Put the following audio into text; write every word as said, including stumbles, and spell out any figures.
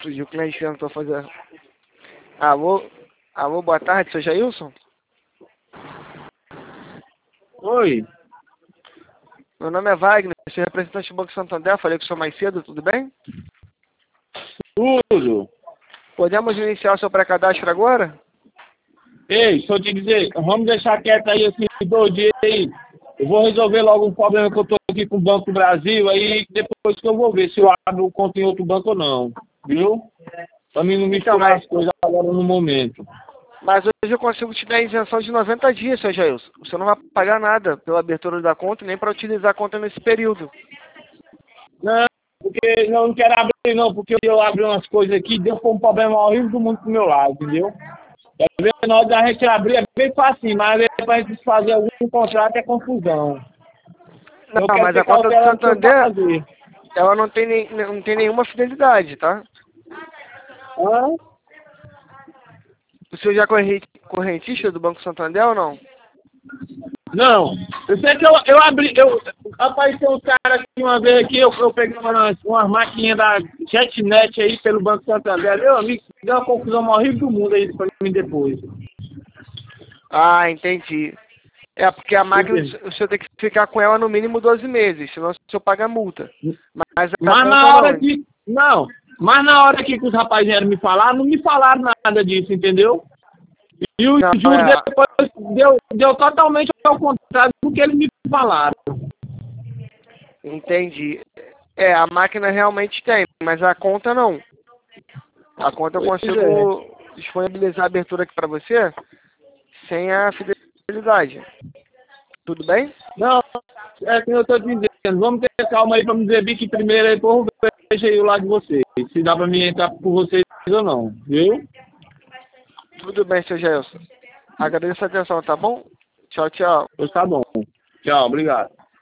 Surgiu o cliente que tentou fazer. Alô? Alô, boa tarde, seu Jailson? Oi. Meu nome é Wagner, sou representante do Banco Santander, falei com o senhor mais cedo, tudo bem? Tudo. Podemos iniciar o seu pré-cadastro agora? Ei, deixa eu te dizer, vamos deixar quieto aí esses dois dias aí. Eu vou resolver logo um problema que eu tô aqui com o Banco do Brasil, aí depois que eu vou ver se eu abro conta em outro banco ou não, viu? Pra mim não misturar Então, mas, as coisas agora no momento. mas hoje eu consigo te dar a isenção de noventa dias, seu Jailson. Você não vai pagar nada pela abertura da conta, nem para utilizar a conta nesse período. Não, porque eu não quero abrir não, porque eu abri umas coisas aqui, deu um problema horrível do mundo pro meu lado, entendeu? É bem, na hora da gente abrir é bem fácil, mas para gente fazer algum contrato é confusão. Eu Não, quero mas a ter conta do cautela no que eu Santander, fazer. ela não tem, nem, não tem nenhuma fidelidade, tá? Hã? O senhor já é corre- correntista do Banco Santander ou não? Não, eu sei que eu, eu abri, eu, apareceu um cara aqui uma vez aqui, eu, eu peguei uma, uma maquininha da JetNet aí pelo Banco Santander, meu amigo, deu uma confusão horrível do mundo aí pra mim depois. Ah, entendi. É, porque a máquina, o senhor tem que ficar com ela no mínimo doze meses, senão o senhor paga multa. Mas a Mas conta na hora não. que, não, mas na hora que os rapazes vieram me falar, não me falaram nada disso, entendeu? E o Não, juro é, depois deu, deu totalmente ao contrário do que eles me falaram. entendi. É, a máquina realmente tem, mas a conta não. A conta eu Pois é. consigo disponibilizar a abertura aqui para você sem a fidelidade. Tudo bem? Não, é que eu tô te dizendo, vamos ter calma aí pra me dizer que primeiro aí, por veja aí o lado de vocês, se dá pra mim entrar por vocês ou não, viu? Tudo bem, seu Gelson. Agradeço a atenção, tá bom? Tchau, tchau. Pois tá bom. Tchau, obrigado.